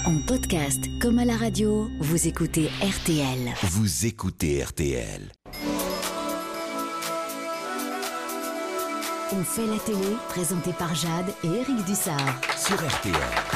En podcast comme à la radio, vous écoutez RTL. Vous écoutez RTL. On fait la télé, présenté par Jade et Eric Dussard. Sur RTL.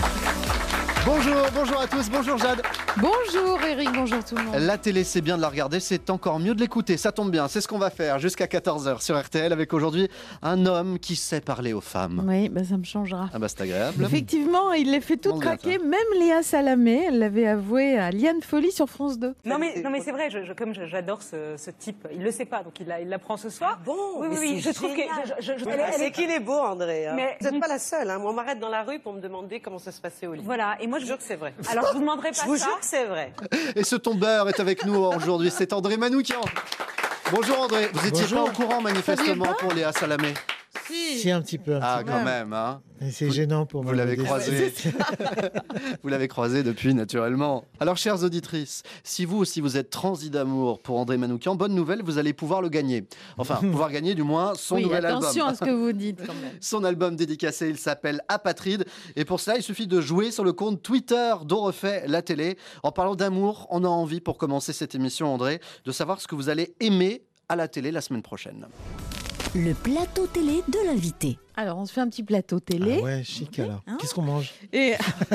Bonjour à tous, bonjour Jade. Bonjour Eric, bonjour tout le monde. La télé, c'est bien de la regarder, c'est encore mieux de l'écouter, ça tombe bien. C'est ce qu'on va faire jusqu'à 14h sur RTL avec aujourd'hui un homme qui sait parler aux femmes. Oui, ça me changera. Ah c'est agréable. Effectivement, il les fait toutes Bon, bien, craquer, même Léa Salamé, elle l'avait avoué à Liane Folly sur France 2. Non mais c'est vrai, j'adore ce type. Il le sait pas, donc il l'apprend ce soir. Ah bon? Oui, je trouve que C'est qu'il est beau, André. Hein. Mais- Vous n'êtes pas la seule. Hein. Moi, on m'arrête dans la rue pour me demander comment ça se passait au lit. voilà. Et moi Je jure que c'est vrai. Alors je vous demanderai pas Je vous ça. jure que c'est vrai. Et ce tombeur est avec nous aujourd'hui, c'est André Manoukian. Bonjour André, vous n'étiez pas au courant manifestement pour Léa Salamé. Si, un petit peu. Quand même, hein. Et c'est gênant pour moi. Vous l'avez de croisé. Vous l'avez croisé depuis, naturellement. Alors, chères auditrices, si vous aussi vous êtes transi d'amour pour André Manoukian, bonne nouvelle, vous allez pouvoir le gagner. Enfin, pouvoir gagner du moins son Oui, nouvel attention album. à ce que vous dites quand même. Son album dédicacé, il s'appelle Apatride. Et pour cela, il suffit de jouer sur le compte Twitter d'On refait la télé. En parlant d'amour, on a envie, pour commencer cette émission, André, de savoir ce que vous allez aimer à la télé la semaine prochaine. Le plateau télé de l'invité. Alors, on se fait un petit plateau télé. Ah ouais, chic alors. Hein Qu'est-ce qu'on mange? Et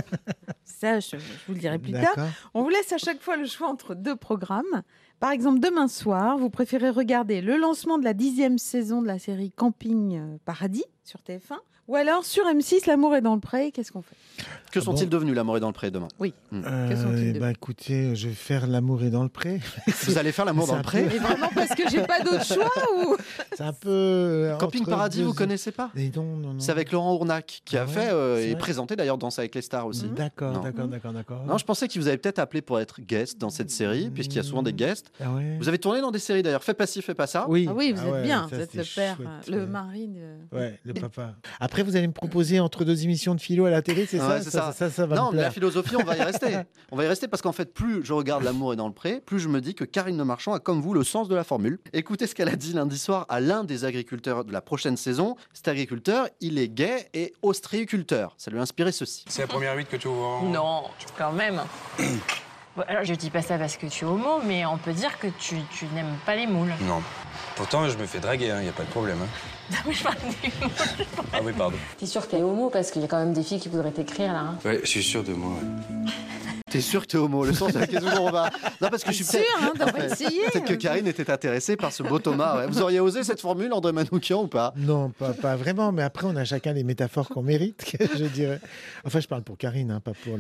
ça, je vous le dirai plus tard. D'accord. On vous laisse à chaque fois le choix entre deux programmes. Par exemple, demain soir, vous préférez regarder le lancement de la 10e saison de la série Camping Paradis sur TF1 ou alors sur M6, L'amour est dans le pré. Qu'est-ce qu'on fait? Que Ah sont-ils bon devenus, l'amour est dans le pré, demain? Oui. Que sont-ils Eh devenus ben, écoutez, je vais faire l'amour est dans le pré. Vous allez faire l'amour C'est dans le un pré? Et vraiment parce que j'ai pas d'autre choix ou... C'est un peu. Camping entre Paradis, deux- vous connaissez pas? Mais non. C'est avec Laurent Ournac qui Ah a ouais, fait c'est et vrai. présenté d'ailleurs Danse avec les stars aussi. D'accord. Non, je pensais qu'il vous avait peut-être appelé pour être guest dans cette série, puisqu'il y a souvent des guests. Ah ouais. Vous avez tourné dans des séries d'ailleurs. Fais pas ci, fais pas ça. Oui. Ah oui, vous êtes ouais, bien, ça, vous êtes c'était le père, chouette. le mari de... Ouais, le papa. Après, vous allez me proposer entre deux émissions de philo à la télé, c'est Ouais, ça? c'est Ça va Non, me mais la plaire. philosophie, on va y rester. On va y rester parce qu'en fait, plus je regarde L'amour est dans le pré, plus je me dis que Karine Le Marchand a, comme vous, le sens de la formule. Écoutez ce qu'elle a dit lundi soir à l'un des agriculteurs de la prochaine saison. Cet agriculteur, il est gay et ostréiculteur. Ça lui a inspiré ceci. C'est la première 8 que tu ouvres. Non, quand même. Bon, alors, je dis pas ça parce que tu es homo, mais on peut dire que tu n'aimes pas les moules. Non. Pourtant, je me fais draguer, y a pas de problème. Non, mais je parle des moules. Ah oui, pardon. T'es sûr que t'es homo parce qu'il y a quand même des filles qui voudraient t'écrire là. Hein. Ouais, je suis sûr de moi. Ouais. T'es sûr que t'es homo? Le sens de la question où on va. Non, parce que je suis Sûr, hein, d'avoir essayé. Peut-être que Karine était intéressée par ce beau Thomas. Ouais. Vous auriez osé cette formule, André Manoukian, ou pas? Non, pas vraiment, mais après, on a chacun les métaphores qu'on mérite, je dirais. Enfin, je parle pour Karine, hein, pas pour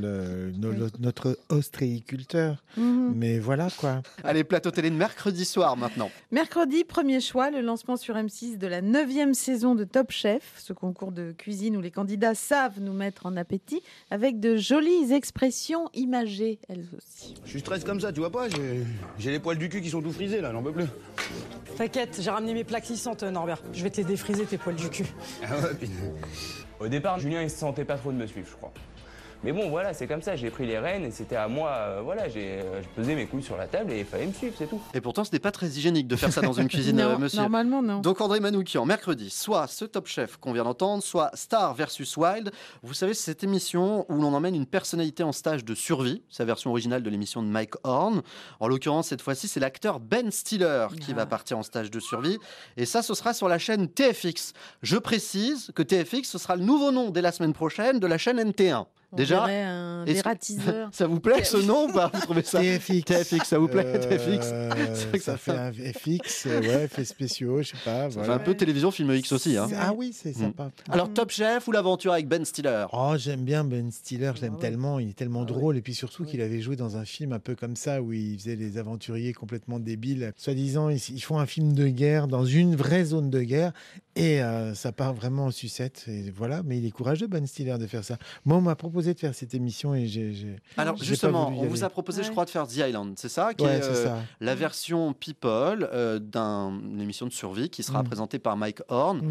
notre ostréiculteur. Mais voilà, quoi. Allez, plateau télé de mercredi soir maintenant. Mercredi, premier choix, le lancement sur M6 de la 9e saison de Top Chef, ce concours de cuisine où les candidats savent nous mettre en appétit avec de jolies expressions imagées, elles aussi. Je suis stress comme ça, tu vois pas, j'ai les poils du cul qui sont tout frisés là, j'en peux plus. T'inquiète, j'ai ramené mes plaques lissantes, Norbert. Je vais te les défriser, tes poils du cul. Ah ouais, putain. Au départ, Julien, il se sentait pas trop de me suivre, je crois. Mais bon, voilà, c'est comme ça, j'ai pris les rênes et c'était à moi, je pesais mes couilles sur la table et il fallait me suivre, c'est tout. Et pourtant, ce n'est pas très hygiénique de faire ça dans une cuisine, Non, monsieur. normalement non. Donc André Manoukian, mercredi, soit ce Top Chef qu'on vient d'entendre, soit Star versus Wild. Vous savez, c'est cette émission où l'on emmène une personnalité en stage de survie. C'est la version originale de l'émission de Mike Horn. En l'occurrence, cette fois-ci, c'est l'acteur Ben Stiller qui va partir en stage de survie. Et ça, ce sera sur la chaîne TFX. Je précise que TFX, ce sera le nouveau nom dès la semaine prochaine de la chaîne NT1. On Déjà, dirait un est-ce que- dératiseur. ça vous plaît ce nom ou pas? Vous trouvez ça? TFX. TFX, ça vous plaît? TFX. C'est vrai que Ça fait un FX, ouais, effets spéciaux, je sais pas. Ça fait voilà. un peu télévision film X aussi. Hein. Ah oui, c'est sympa. Alors, Top Chef ou l'aventure avec Ben Stiller? Oh, j'aime bien Ben Stiller, je l'aime Ah ouais. tellement, il est tellement drôle. Et puis surtout qu'il avait joué dans un film un peu comme ça où il faisait les aventuriers complètement débiles. Soi-disant, ils font un film de guerre dans une vraie zone de guerre et ça part vraiment en sucette. Et voilà, mais il est courageux, Ben Stiller, de faire ça. Moi, on m'a proposé de faire cette émission et Alors j'ai justement, pas voulu y on vous aller. a proposé, je Ouais. crois, de faire The Island, c'est ça? Qui Ouais, est c'est ça. la version People d'une émission de survie qui sera présentée par Mike Horn.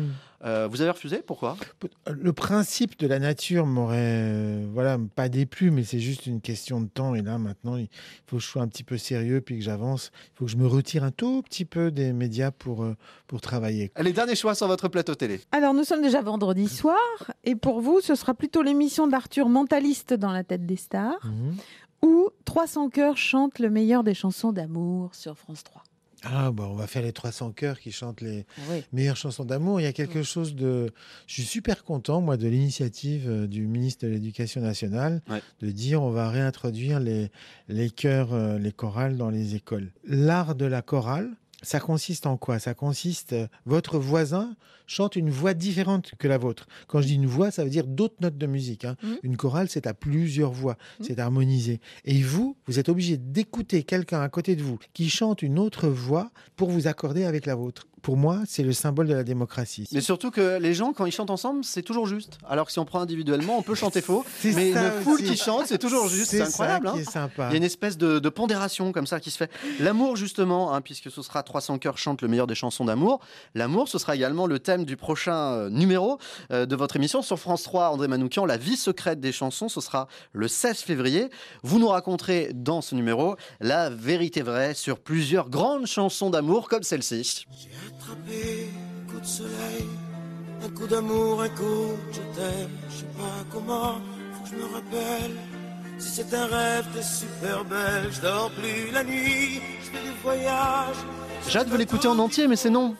Vous avez refusé? Pourquoi? Le principe de la nature m'aurait pas déplu, mais c'est juste une question de temps. Et là, maintenant, il faut que je sois un petit peu sérieux puis que j'avance. Il faut que je me retire un tout petit peu des médias pour travailler. Les derniers choix sur votre plateau télé. Alors, nous sommes déjà vendredi soir. Et pour vous, ce sera plutôt l'émission d'Arthur Mentaliste dans la tête des stars. Ou 300 cœurs chantent le meilleur des chansons d'amour sur France 3. Ah, on va faire les 300 cœurs qui chantent les meilleures chansons d'amour. Il y a quelque chose de... Je suis super content, moi, de l'initiative du ministre de l'Éducation nationale de dire on va réintroduire les chœurs, les chorales dans les écoles. L'art de la chorale, ça consiste en quoi? Ça consiste, votre voisin chante une voix différente que la vôtre. Quand je dis une voix, ça veut dire d'autres notes de musique. Une chorale, c'est à plusieurs voix, c'est harmonisé. Et vous êtes obligé d'écouter quelqu'un à côté de vous qui chante une autre voix pour vous accorder avec la vôtre. Pour moi, c'est le symbole de la démocratie. Mais surtout que les gens, quand ils chantent ensemble, c'est toujours juste. Alors que si on prend individuellement, on peut chanter faux. Mais une foule qui chante, c'est toujours juste. C'est incroyable. Ça qui est sympa. Il y a une espèce de pondération comme ça qui se fait. L'amour, justement, puisque ce sera 300 cœurs chantent le meilleur des chansons d'amour. L'amour, ce sera également le thème du prochain numéro de votre émission sur France 3. André Manoukian, la vie secrète des chansons, ce sera le 16 février. Vous nous raconterez dans ce numéro la vérité vraie sur plusieurs grandes chansons d'amour comme celle-ci. Attrapé, coup de soleil, un coup d'amour, un coup je t'aime, je sais pas comment, faut que je me rappelle. Si c'est un rêve, t'es super belle, je dors plus la nuit, je fais des voyages. Jade veut l'écouter en entier, mais c'est non.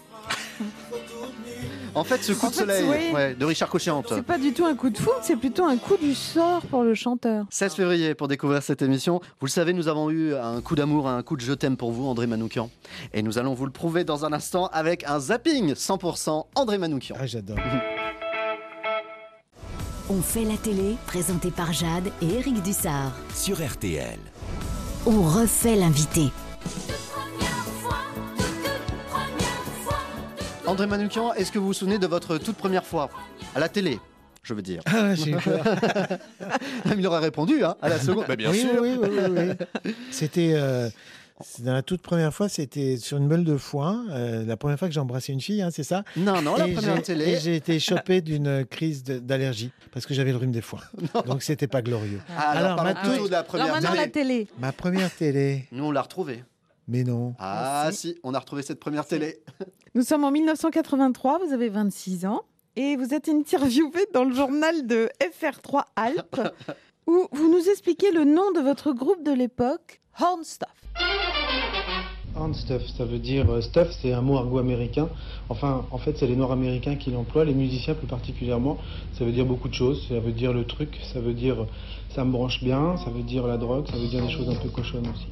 En fait, ce coup de soleil de Richard Cochiante. C'est pas du tout un coup de foudre, c'est plutôt un coup du sort pour le chanteur. 16 février pour découvrir cette émission. Vous le savez, nous avons eu un coup d'amour, un coup de je t'aime pour vous, André Manoukian. Et nous allons vous le prouver dans un instant avec un zapping 100% André Manoukian. Ah, j'adore. On fait la télé, présenté par Jade et Éric Dussard. Sur RTL. On refait l'invité. André Manoukian, est-ce que vous vous souvenez de votre toute première fois à la télé, je veux dire? Ah, j'ai eu peur. Il aurait répondu à la seconde. Bien sûr. Oui. C'était dans la toute première fois, c'était sur une meule de foin. La première fois que j'ai embrassé une fille, c'est ça? Non, la première télé. Et j'ai été chopé d'une crise d'allergie parce que j'avais le rhume des foins. Donc c'était pas glorieux. Alors plutôt de la première télé. La télé. Ma première télé. Nous, on l'a retrouvée. Mais non. Ah si, on a retrouvé cette première télé. Nous sommes en 1983, vous avez 26 ans et vous êtes interviewé dans le journal de FR3 Alpes où vous nous expliquez le nom de votre groupe de l'époque, Hornstuff. Hornstuff, ça veut dire stuff, c'est un mot argot américain. Enfin, en fait, c'est les Noirs américains qui l'emploient, les musiciens plus particulièrement. Ça veut dire beaucoup de choses. Ça veut dire le truc, ça veut dire ça me branche bien, ça veut dire la drogue, ça veut dire des choses un peu cochonnes aussi.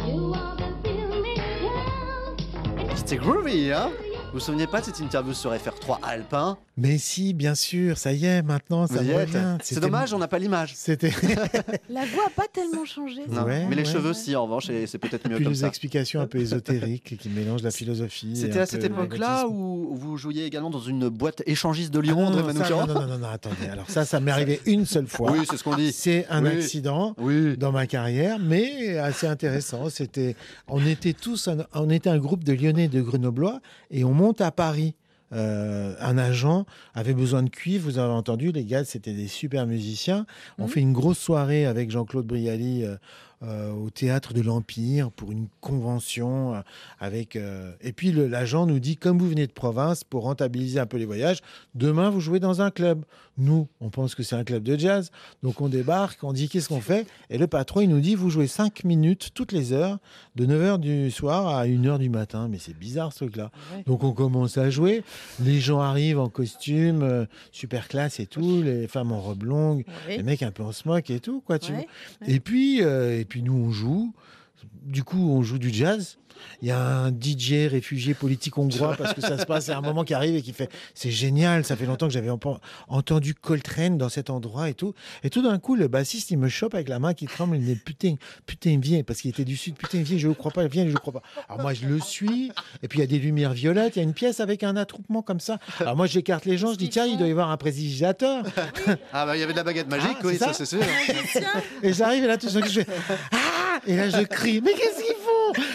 C'était groovy, hein? Vous vous souvenez pas de cette interview sur FR3 Alpes? Mais si, bien sûr, ça y est, maintenant, ça me revient. C'est dommage, on n'a pas l'image. C'était... La voix n'a pas tellement changé. Non, mais les cheveux, si, en revanche, c'est peut-être mieux puis comme ça. Puis des explications un peu ésotériques qui mélangent la philosophie. C'était à cette époque-là où vous jouiez également dans une boîte échangiste de Lyon, André Manoukian? Non, attendez. Alors ça m'est arrivé une seule fois. Oui, c'est ce qu'on dit. C'est un accident dans ma carrière, mais assez intéressant. On était un groupe de Lyonnais et de Grenoblois et on monte à Paris. Un agent avait besoin de cuivre, vous avez entendu, les gars, c'était des super musiciens. On fait une grosse soirée avec Jean-Claude Brialy au théâtre de l'Empire pour une convention et puis l'agent nous dit, comme vous venez de province, pour rentabiliser un peu les voyages, demain vous jouez dans un club. Nous, on pense que c'est un club de jazz, donc on débarque, on dit qu'est-ce qu'on fait, et le patron il nous dit vous jouez 5 minutes toutes les heures de 9h du soir à 1h du matin. Mais c'est bizarre ce truc là. Donc on commence à jouer, les gens arrivent en costume super classe et tout, les femmes en robe longue, les mecs un peu en smock et tout quoi, tu vois. Et puis nous on joue. Du coup, on joue du jazz. Il y a un DJ réfugié politique hongrois parce que ça se passe, c'est un moment qui arrive et qui fait c'est génial, ça fait longtemps que j'avais entendu Coltrane dans cet endroit et tout. Et tout d'un coup, le bassiste, il me chope avec la main qui tremble, il me dit putain, viens, parce qu'il était du sud, putain, viens, je ne crois pas, viens, je ne crois pas. Alors moi, je le suis, et puis il y a des lumières violettes, il y a une pièce avec un attroupement comme ça. Alors moi, j'écarte les gens, je dis tiens, il doit y avoir un prestidigitateur. Ah bah il y avait de la baguette magique, oui, ça c'est sûr. Et j'arrive et là, tout ce que je fais et là, je crie, mais qu'est-ce qu'ils font?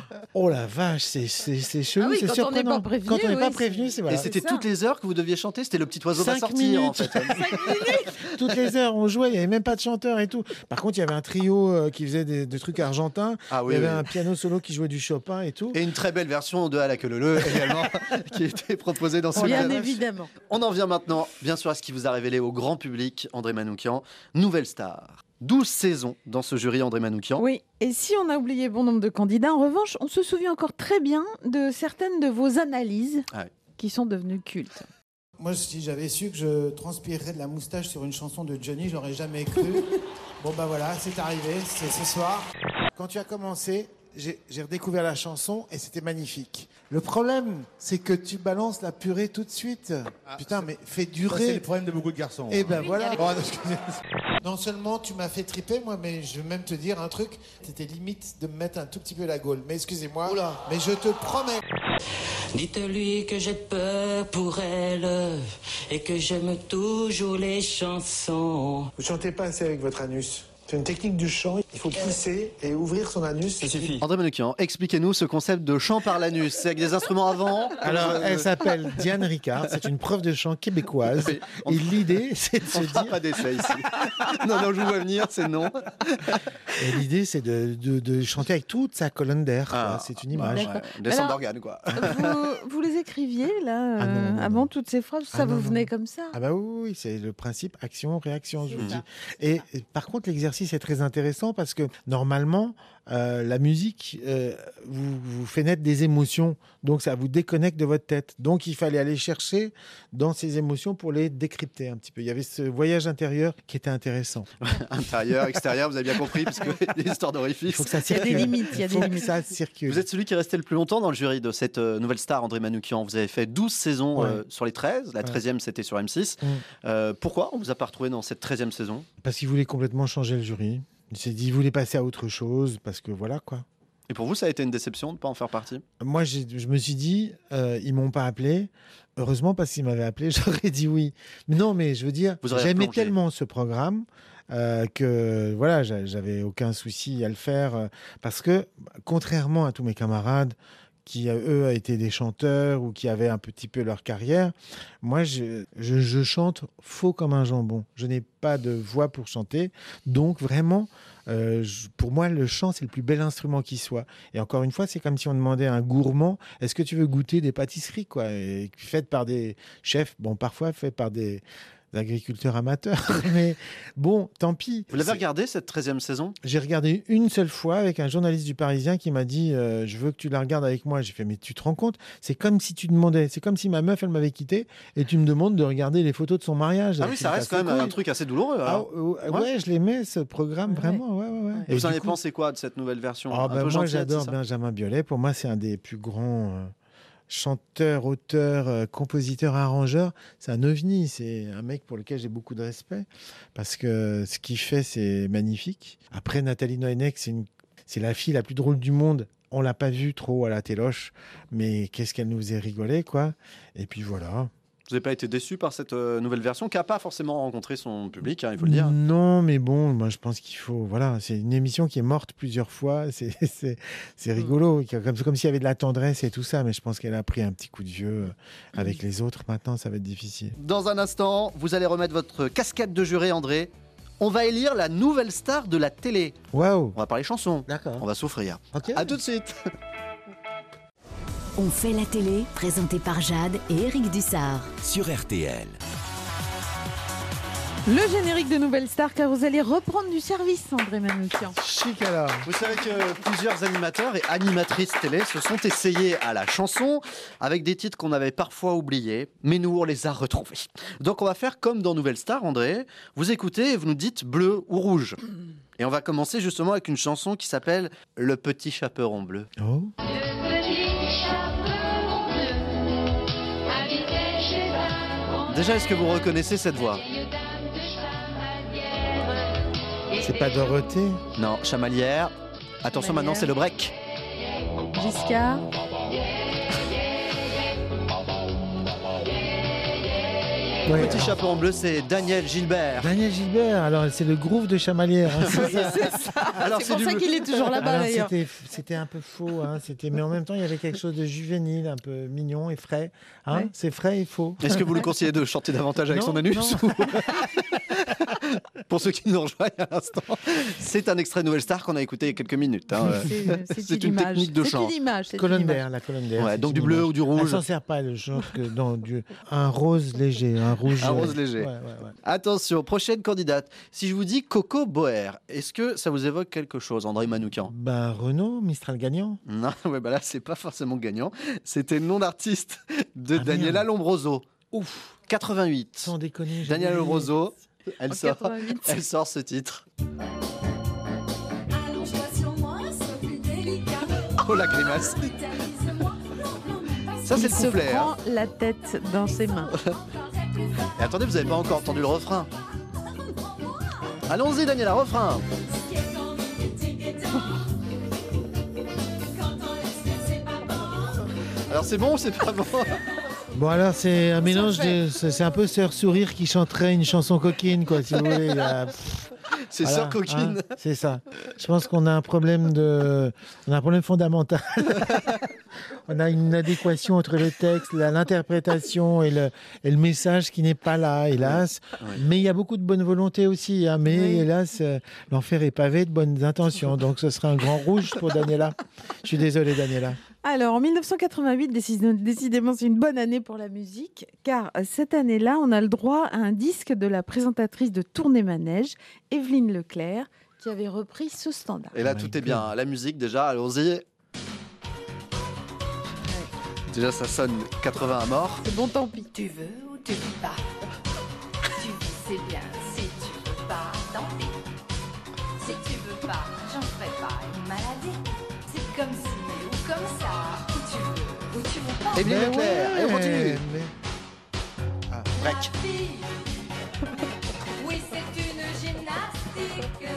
Oh la vache, c'est chelou, Ah oui, c'est quand on n'est surprenant. pas prévenu, Quand on n'est pas oui, prévenu, c'est voilà. Et c'était C'est ça. toutes les heures que vous deviez chanter. C'était le petit oiseau va 5 sortir, en minutes. fait. Toutes les heures, on jouait, il n'y avait même pas de chanteur et tout. Par contre, il y avait un trio qui faisait des trucs argentins. Ah oui, il y avait oui. un piano solo qui jouait du Chopin et tout. Et une très belle version de À la queue leu également, qui était proposée dans ce Bien cadre. évidemment. On en vient maintenant, bien sûr, à ce qui vous a révélé au grand public, André Manoukian, nouvelle star. 12 saisons dans ce jury, André Manoukian. Oui, et si on a oublié bon nombre de candidats, en revanche, on se souvient encore très bien de certaines de vos analyses qui sont devenues cultes. Moi, si j'avais su que je transpirerais de la moustache sur une chanson de Johnny, je l'aurais jamais cru. Bon, bah voilà, c'est arrivé, c'est ce soir. Quand tu as commencé, j'ai redécouvert la chanson et c'était magnifique. Le problème, c'est que tu balances la purée tout de suite. Putain, mais fais durer. C'est le problème de beaucoup de garçons. Et ben voilà. Bon, non seulement tu m'as fait triper, moi, mais je vais même te dire un truc. C'était limite de me mettre un tout petit peu la gaule. Mais excusez-moi, mais je te promets. Dites-lui que j'ai peur pour elle et que j'aime toujours les chansons. Vous chantez pas assez avec votre anus. C'est une technique du chant. Il faut pousser et ouvrir son anus. Ça suffit. André Manoukian, expliquez-nous ce concept de chant par l'anus. C'est avec des instruments avant. Alors, elle s'appelle Diane Ricard, c'est une prof de chant québécoise. Oui, et l'idée, c'est de se fera dire... pas d'essai ici. Non, je vous vois venir, c'est non. Et l'idée, c'est de chanter avec toute sa colonne d'air. quoi. C'est une image. D'accord. Des sons Alors, d'organes, quoi. Vous les écriviez, là, Ah non, non, avant toutes ces phrases? Ça Ah vous non, venait non. comme ça? Ah bah oui, c'est le principe action-réaction, je vous ça. dis. Et par contre, l'exercice est très intéressant parce que normalement, la musique vous fait naître des émotions, donc ça vous déconnecte de votre tête. Donc il fallait aller chercher dans ces émotions pour les décrypter un petit peu. Il y avait ce voyage intérieur qui était intéressant. Intérieur, extérieur, vous avez bien compris, parce que les histoires d'orifices. Il faut que ça Il y a circule. des limites, il y a des Faut que limites. ça circule. Vous êtes celui qui est resté le plus longtemps dans le jury de cette nouvelle star, André Manoukian. Vous avez fait 12 saisons Ouais. sur les 13. La 13e, c'était sur M6. Pourquoi on vous a pas retrouvé dans cette 13e saison? Parce qu'il voulait complètement changer le jury. Il s'est dit, il voulait passer à autre chose, parce que voilà quoi. Et pour vous, ça a été une déception de ne pas en faire partie? Moi, je me suis dit, ils m'ont pas appelé. Heureusement, parce qu'ils m'avaient appelé, j'aurais dit oui. Mais non, mais je veux dire, Vous aurez j'aimais replongé. tellement ce programme que voilà, j'avais aucun souci à le faire. Parce que, contrairement à tous mes camarades qui, eux, étaient des chanteurs ou qui avaient un petit peu leur carrière, moi, je chante faux comme un jambon. Je n'ai pas de voix pour chanter. Donc, vraiment, pour moi, le chant, c'est le plus bel instrument qui soit. Et encore une fois, c'est comme si on demandait à un gourmand, est-ce que tu veux goûter des pâtisseries, quoi, et faites par des chefs, bon, parfois faites par des agriculteurs amateurs. Mais bon, tant pis. Vous l'avez regardé, cette 13e saison? J'ai regardé une seule fois avec un journaliste du Parisien qui m'a dit je veux que tu la regardes avec moi. J'ai fait mais tu te rends compte? C'est comme si tu demandais, c'est comme si ma meuf elle m'avait quitté et tu me demandes de regarder les photos de son mariage. Ah oui, ça reste quand même un truc assez douloureux. Ah, alors. ouais, je l'aimais ce programme vraiment. Ouais. Et Vous en du avez coup- pensé quoi de cette nouvelle version? Ah, Un ben, peu moi gentillette, j'adore c'est ça? Benjamin Biolay. Pour moi c'est un des plus grands chanteur, auteur, compositeur, arrangeur. C'est un ovni. C'est un mec pour lequel j'ai beaucoup de respect parce que ce qu'il fait, c'est magnifique. Après, Nathalie Noénec, c'est la fille la plus drôle du monde. On l'a pas vue trop à la téloche, mais qu'est-ce qu'elle nous faisait rigoler, quoi. Et puis voilà. Vous n'avez pas été déçu par cette nouvelle version qui n'a pas forcément rencontré son public, hein, il faut le dire. Non, mais bon, moi je pense qu'il faut. Voilà, c'est une émission qui est morte plusieurs fois. C'est rigolo, comme s'il y avait de la tendresse et tout ça, mais je pense qu'elle a pris un petit coup de vieux avec les autres. Maintenant, ça va être difficile. Dans un instant, vous allez remettre votre casquette de juré, André. On va élire la nouvelle star de la télé. Waouh! On va parler chansons. D'accord. On va souffrir. Ok. À tout de suite. On fait la télé, présenté par Jade et Éric Dussard. Sur RTL. Le générique de Nouvelle Star, car vous allez reprendre du service, André Manoukian. Chic alors. Vous savez que plusieurs animateurs et animatrices télé se sont essayés à la chanson avec des titres qu'on avait parfois oubliés, mais nous on les a retrouvés. Donc on va faire comme dans Nouvelle Star, André. Vous écoutez et vous nous dites bleu ou rouge. Et on va commencer justement avec une chanson qui s'appelle Le Petit Chaperon Bleu. Oh. Déjà, est-ce que vous reconnaissez cette voix? C'est pas Dorothée? Non, Chamalière. Attention, maintenant c'est le break. Giscard. Ouais, Petit chapeau en bleu, c'est Daniel Gilbert. Daniel Gilbert, alors c'est le groove de Chamalières. Hein, Oui, c'est ça. Alors, c'est c'est pour du ça bleu. qu'il est toujours là-bas Alors, d'ailleurs. c'était un peu faux, hein, mais en même temps il y avait quelque chose de juvénile, un peu mignon et frais. Hein, Ouais. C'est frais et faux. Est-ce que vous lui conseillez de chanter davantage avec Non, son anus non. ou- Pour ceux qui nous rejoignent à l'instant, c'est un extrait de Nouvelle Star qu'on a écouté il y a quelques minutes. Hein. C'est une technique de chant. C'est une image. Colonne d'air, la colonne d'air. Ouais, c'est donc une du bleu image. ou du Elle rouge. s'en sert pas, genre que un rose léger, un rouge. Un rose léger. Ouais. Attention, prochaine candidate. Si je vous dis Coco Boer, est-ce que ça vous évoque quelque chose, André Manoukian? Ben Renault, Mistral gagnant. Non, ouais, bah là, c'est pas forcément gagnant. C'était le nom d'artiste de Ah, Daniela merde. Lombroso. Ouf, 88. sans déconner. j'ai Daniela oublié. Lombroso, elle En sort, 88. elle sort ce titre. Oh la grimace. Ça, c'est Il le se couplet. hein. prend la tête dans ses mains. Et attendez, vous n'avez pas encore entendu le refrain. Allons-y, Daniela, refrain. Alors c'est bon ou c'est pas bon? Bon alors c'est un mélange c'est un peu Sœur Sourire qui chanterait une chanson coquine quoi si vous voulez. C'est Voilà, Sœur Coquine. hein, c'est ça. Je pense qu'on a un problème fondamental. On a une inadéquation entre le texte, l'interprétation et le message qui n'est pas là, hélas. Oui. Mais il y a beaucoup de bonne volonté aussi. Hein, mais Oui. hélas, l'enfer est pavé de bonnes intentions. Donc ce sera un grand rouge pour Daniela. Je suis désolé, Daniela. Alors, en 1988, décidément, c'est une bonne année pour la musique, car cette année-là, on a le droit à un disque de la présentatrice de Tournée Manège, Evelyne Leclerc, qui avait repris ce standard. Et là, tout est bien. La musique, déjà, allons-y. Déjà, ça sonne 80 à mort. C'est bon, tant pis. Tu veux ou tu veux pas? Tu veux, c'est bien. Si tu veux pas, tant pis. Si tu veux pas, j'en ferai pas une maladie. C'est comme si ou comme ça. Où tu veux ou tu veux pas. Evelyne Mais Leclerc, et on continue. mais- Ah, break. Ma fille. Oui, c'est une gymnastique.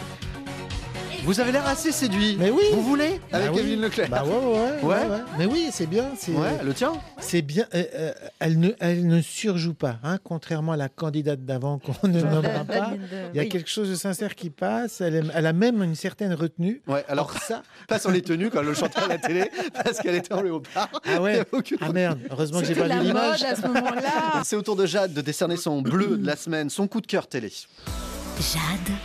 Vous avez l'air assez séduit. Mais oui. Vous voulez avec Bah oui. Evelyne Leclerc? Bah ouais. Ouais. Mais oui, c'est bien. Ouais, le tien. C'est bien. Elle ne surjoue pas, hein, contrairement à la candidate d'avant qu'on ne nommera pas. Il y a quelque chose de sincère qui passe. Elle a même une certaine retenue. Ouais, alors Or, ça. pas sur les tenues quand elle le chantait à la télé, parce qu'elle était en léopard. Ah ouais. Il y avait aucune Ah merde. Heureusement que j'ai C'était pas la vu l'image. mode à ce moment-là. C'est au tour de Jade de décerner son bleu de la semaine, son coup de cœur télé. Jade.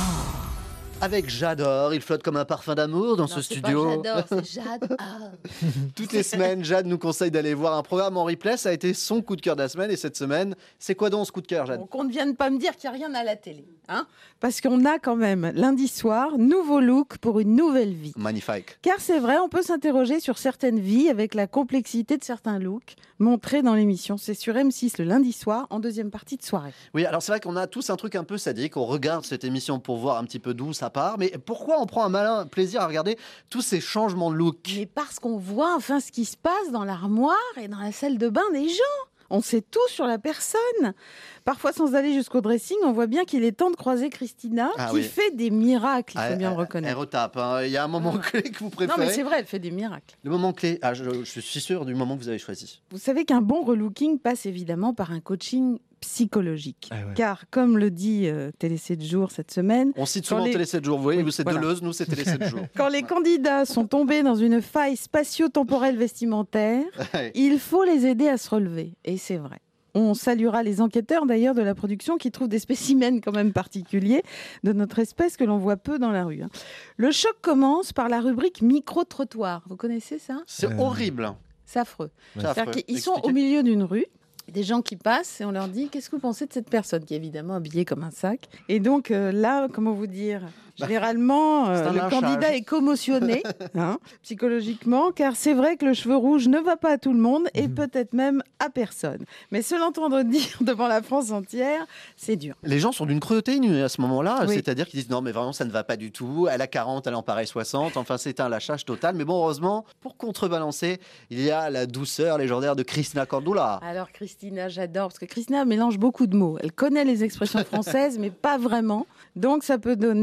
Avec J'adore, il flotte comme un parfum d'amour dans ce studio. J'adore, c'est Jade. Ah. Toutes les semaines, Jade nous conseille d'aller voir un programme en replay. Ça a été son coup de cœur de la semaine. Et cette semaine, c'est quoi donc ce coup de cœur, Jade? Donc, on ne vienne pas me dire qu'il n'y a rien à la télé. Hein, parce qu'on a quand même, lundi soir, nouveau look pour une nouvelle vie. Magnifique. Car c'est vrai, on peut s'interroger sur certaines vies avec la complexité de certains looks montrés dans l'émission. C'est sur M6 le lundi soir, en deuxième partie de soirée. Oui, alors c'est vrai qu'on a tous un truc un peu sadique. On regarde cette émission pour voir un petit peu d'où ça part. Mais pourquoi on prend un malin plaisir à regarder tous ces changements de look? Mais parce qu'on voit enfin ce qui se passe dans l'armoire et dans la salle de bain des gens. On sait tout sur la personne. Parfois, sans aller jusqu'au dressing, on voit bien qu'il est temps de croiser Christina, Ah qui oui. fait des miracles, il faut bien le Elle reconnaître. retape. Hein. Il y a un moment clé que vous Non, préférez. mais c'est vrai, elle fait des miracles. Le moment clé, je suis sûr du moment que vous avez choisi. Vous savez qu'un bon relooking passe évidemment par un coaching psychologique. Ah ouais. Car, comme le dit Télé 7 jours cette semaine, On cite Quand souvent les- Télé 7 jours. Vous voyez, Oui, vous c'est voilà. Deleuze, nous c'est Télé 7 jours. quand les candidats sont tombés dans une faille spatio-temporelle vestimentaire, il faut les aider à se relever. Et c'est vrai. On saluera les enquêteurs d'ailleurs de la production qui trouvent des spécimens quand même particuliers de notre espèce que l'on voit peu dans la rue. Hein. Le choc commence par la rubrique micro-trottoir. Vous connaissez ça? C'est horrible. C'est affreux. C'est C'est-à-dire affreux. qu'ils sont au Expliquez. milieu d'une rue. Des gens qui passent et on leur dit qu'est-ce que vous pensez de cette personne qui est évidemment habillée comme un sac. Et donc là, comment vous dire, généralement c'est un le lynchage. candidat est commotionné hein, psychologiquement car c'est vrai que le cheveu rouge ne va pas à tout le monde et peut-être même à personne. Mais se l'entendre dire devant la France entière, c'est dur. Les gens sont d'une cruauté inouïe à ce moment-là, Oui. c'est-à-dire qu'ils disent non mais vraiment ça ne va pas du tout, elle a 40, elle en paraît 60, enfin c'est un lâchage total. Mais bon, heureusement, pour contrebalancer, il y a la douceur légendaire de Christina Cordula. Alors Christina, j'adore, parce que Christina mélange beaucoup de mots. Elle connaît les expressions françaises, mais pas vraiment. Donc ça peut donner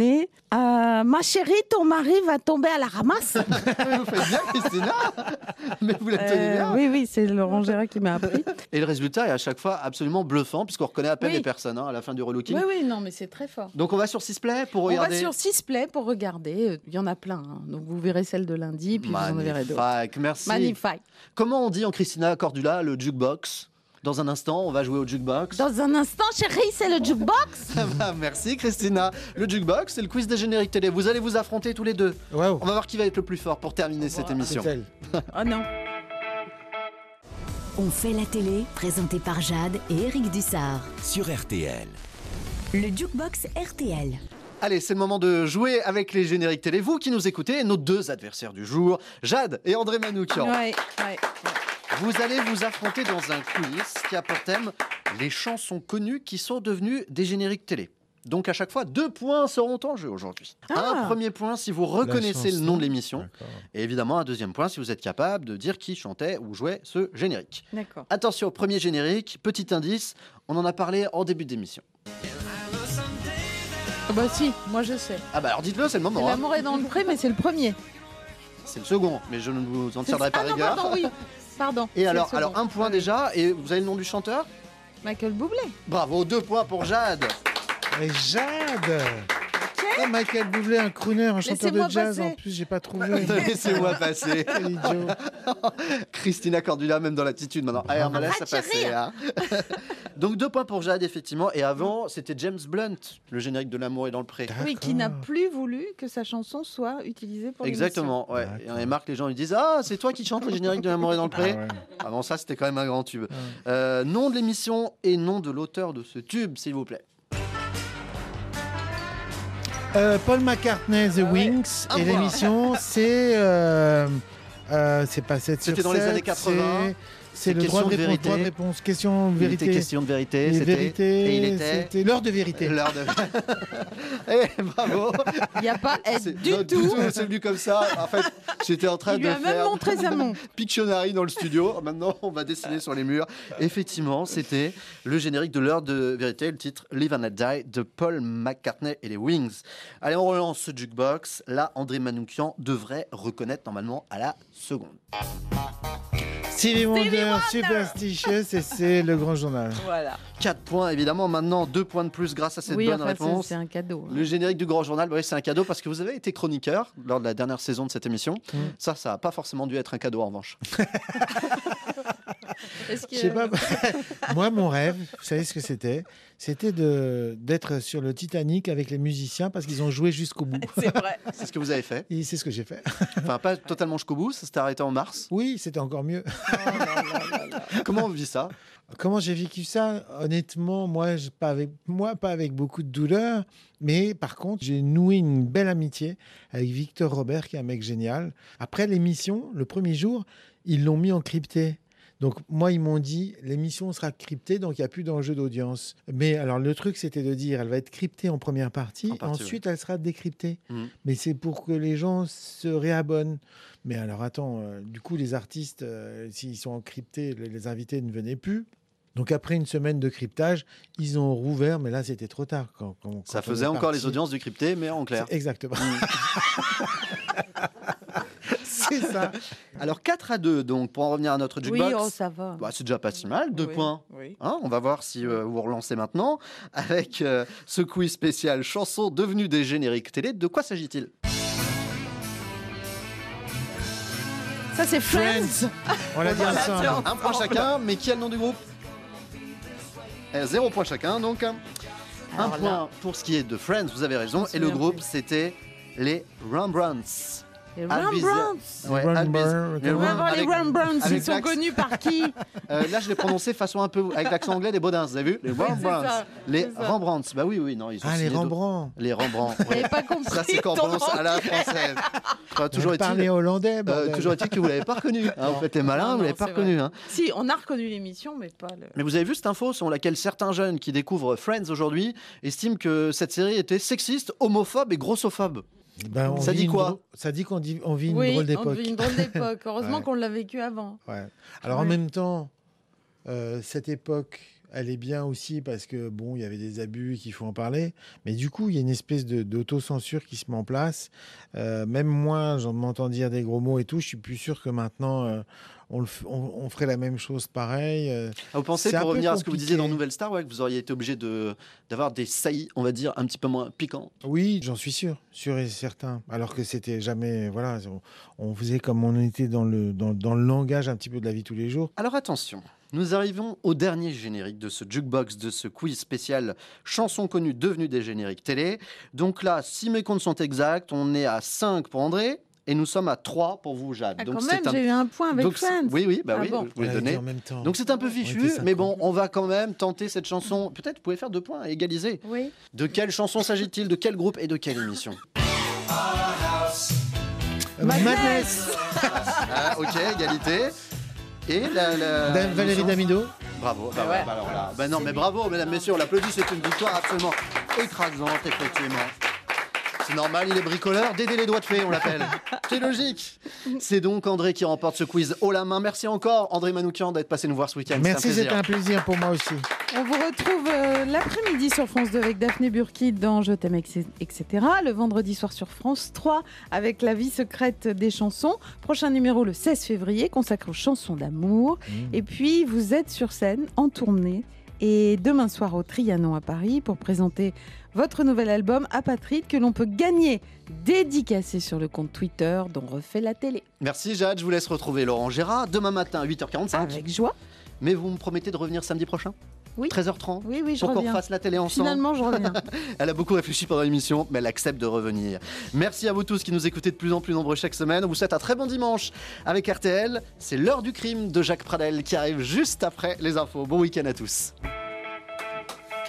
Ma chérie, ton mari va tomber à la ramasse. Vous faites bien, Christina. Mais vous la tenez bien. Oui, c'est Laurent Gérard qui m'a appris. Et le résultat est à chaque fois absolument bluffant, puisqu'on reconnaît à peine Oui. les personnes à la fin du relooking. Oui, non, mais c'est très fort. Donc on va sur Sisplay pour On regarder. va sur Sisplay pour regarder. Il y en a plein. hein. Donc vous verrez celle de lundi, puis vous en verrez d'autres. Magnifique, merci. Magnifique. Comment on dit en Christina Cordula le jukebox? Dans un instant, on va jouer au jukebox. Dans un instant, chérie, c'est le jukebox. Merci Christina. Le jukebox, c'est le quiz des génériques télé. Vous allez vous affronter tous les deux. Wow. On va voir qui va être le plus fort pour terminer cette émission. C'est elle. Oh non. On fait la télé, présenté par Jade et Eric Dussard. Sur RTL. Le Jukebox RTL. Allez, c'est le moment de jouer avec les génériques télé. Vous qui nous écoutez, nos deux adversaires du jour, Jade et André Manoukian. Ouais. Vous allez vous affronter dans un quiz qui a pour thème les chansons connues qui sont devenues des génériques télé. Donc à chaque fois, 2 points seront en jeu aujourd'hui. Un premier point si vous reconnaissez le nom de l'émission. D'accord. Et évidemment un deuxième point si vous êtes capable de dire qui chantait ou jouait ce générique. D'accord. Attention, premier générique, petit indice, on en a parlé en début d'émission. Bah si, moi je sais. Ah bah alors dites-le, c'est le moment. hein. L'amour est dans le pré, mais c'est le premier. C'est le second, mais je ne vous en tiendrai pas non, rigueur. pardon, oui. Pardon. Et c'est alors, le second. un point déjà, et vous avez le nom du chanteur? Michael Bublé. Bravo, 2 points pour Jade. Et Jade Michael Bublé, un crooner, un chanteur de Laissez-moi jazz. passer. En plus, j'ai pas trouvé. Laissez-moi passer. Quel idiot. Christina Cordula, même dans l'attitude maintenant. Allez, on me laisse passer. Hein. Donc 2 points pour Jade, effectivement. Et avant, c'était James Blunt, le générique de L'amour est dans le pré. Oui, qui n'a plus voulu que sa chanson soit utilisée pour l'émission. Exactement, ouais. Et on remarque, les gens lui disent ah, c'est toi qui chantes le générique de L'amour est dans le pré. Avant ça, c'était quand même un grand tube. Nom de l'émission et nom de l'auteur de ce tube, s'il vous plaît. Paul McCartney, The Wings. Et l'émission, c'est pas 7 sur 7. C'était dans les années 80. C'est le droit de réponse, droit de réponse. Question de vérité. Question de vérité. C'était l'heure de vérité. L'heure de... Eh, bravo. Il n'y a pas aide du non, tout. C'est venu comme ça. En fait, j'étais en train Il de lui a faire même montré sa main. Pictionary dans le studio. Maintenant, on va dessiner sur les murs. Effectivement, c'était le générique de l'heure de vérité, le titre Live and Let Die de Paul McCartney et les Wings. Allez, on relance ce jukebox. Là, André Manoukian devrait reconnaître normalement à la seconde. Stevie Wonder, Superstitious, et c'est le grand journal. Voilà. 4 points, évidemment. Maintenant, 2 points de plus grâce à cette bonne réponse. C'est un cadeau. Le générique du grand journal, oui, c'est un cadeau parce que vous avez été chroniqueur lors de la dernière saison de cette émission. Ça n'a pas forcément dû être un cadeau en revanche. Est-ce que... Je sais pas. Moi, mon rêve, vous savez ce que c'était? C'était d'être sur le Titanic avec les musiciens parce qu'ils ont joué jusqu'au bout. C'est vrai. C'est ce que vous avez fait. Et c'est ce que j'ai fait. Enfin, pas totalement jusqu'au bout, ça s'était arrêté en mars. Oui, c'était encore mieux. Comment on vit ça? Comment j'ai vécu ça? Honnêtement, moi, pas avec beaucoup de douleur, mais par contre, j'ai noué une belle amitié avec Victor Robert, qui est un mec génial. Après l'émission, le premier jour, ils l'ont mis en crypté. Donc, moi, ils m'ont dit, l'émission sera cryptée, donc il n'y a plus d'enjeu d'audience. Mais alors, le truc, c'était de dire, elle va être cryptée en première partie, ensuite, elle sera décryptée. Mais c'est pour que les gens se réabonnent. Mais alors, attends, du coup, les artistes, s'ils sont encryptés, les invités ne venaient plus. Donc, après une semaine de cryptage, ils ont rouvert, mais là, c'était trop tard. Quand ça faisait encore les audiences du crypté, mais en clair. Exactement. C'est ça. Alors 4-2, donc pour en revenir à notre jukebox. Oui, oh, ça va. Bah, c'est déjà pas si mal, 2 points. Oui. Hein, on va voir si vous relancez maintenant avec ce quiz spécial chansons devenues des génériques télé. De quoi s'agit-il? Ça, c'est Friends. On l'a dit ensemble. 1 point chacun, mais qui a le nom du groupe? 0 point chacun, donc. Un point pour ce qui est de Friends, vous avez raison. Et le groupe, c'était les Rembrandts. Les Rembrandts. Ouais, les Rembrandts, ils sont connus par qui? Là, je l'ai prononcé façon un peu avec l'accent anglais des Baudins, vous avez vu? Les Rembrandts. Les Rembrandts. Bah oui, non, ils ont les Rembrandts. Les Rembrandts. Vous n'avez pas compris. Ça, c'est quand on prononce à la française. Enfin, toujours est-il hollandais. Toujours est-il que vous l'avez pas reconnu. Hein, vous faites les malins, vous l'avez pas reconnu. Hein. Si, on a reconnu l'émission, mais pas le. Mais vous avez vu cette info selon laquelle certains jeunes qui découvrent Friends aujourd'hui estiment que cette série était sexiste, homophobe et grossophobe. Ben, ça dit quoi? Ça dit qu'on vit une drôle d'époque. On vit une drôle d'époque. Heureusement qu'on l'a vécu avant. Ouais. Alors en même temps, cette époque, Elle est bien aussi parce que, bon, il y avait des abus et qu'il faut en parler. Mais du coup, il y a une espèce d'autocensure qui se met en place. Même moi, j'en m'entends dire des gros mots et tout. Je suis plus sûr que maintenant, on ferait la même chose pareil. Vous pensez, pour revenir à ce que vous disiez dans Nouvelle Star, que vous auriez été obligé d'avoir des saillies, on va dire, un petit peu moins piquantes? Oui, j'en suis sûr et certain. Alors que c'était jamais... Voilà, on faisait comme on était dans le langage un petit peu de la vie tous les jours. Alors attention, nous arrivons au dernier générique de ce jukebox, de ce quiz spécial chansons connues devenues des génériques télé. Donc là, si mes comptes sont exacts, on est à 5 pour André et nous sommes à 3 pour vous, Jade. Donc quand même, j'ai eu un point avec Friends. Oui, Bon. vous les donnez. Donc c'est un peu fichu, mais bon, on va quand même tenter cette chanson. Peut-être vous pouvez faire 2 points et égaliser. Oui. De quelle chanson s'agit-il? De quel groupe et de quelle émission? Madness. Ok, égalité. Et Valérie Damido. Bravo. Alors là, non, mais bravo, mesdames, messieurs, on l'applaudit. C'est une victoire absolument écrasante, effectivement. C'est normal, il est bricoleur. Dédé les doigts de fée, on l'appelle. C'est logique. C'est donc André qui remporte ce quiz haut la main. Merci encore, André Manoukian, d'être passé nous voir ce week-end. Merci, c'était un plaisir pour moi aussi. On vous retrouve l'après-midi sur France 2 avec Daphné Burki dans Je t'aime, etc. Le vendredi soir sur France 3 avec La vie secrète des chansons. Prochain numéro le 16 février consacré aux chansons d'amour. Et puis vous êtes sur scène en tournée. Et demain soir au Trianon à Paris pour présenter votre nouvel album Apatride que l'on peut gagner dédicacé sur le compte Twitter dont refait la télé. Merci Jade, je vous laisse retrouver Laurent Gérard demain matin à 8h45. Avec joie. Mais vous me promettez de revenir samedi prochain? Oui. 13h30. Oui, je pour reviens. qu'on fasse la télé ensemble. Finalement, je reviens. Elle a beaucoup réfléchi pendant l'émission, mais elle accepte de revenir. Merci à vous tous qui nous écoutez de plus en plus nombreux chaque semaine. On vous souhaite un très bon dimanche avec RTL. C'est l'heure du crime de Jacques Pradel qui arrive juste après les infos. Bon week-end à tous.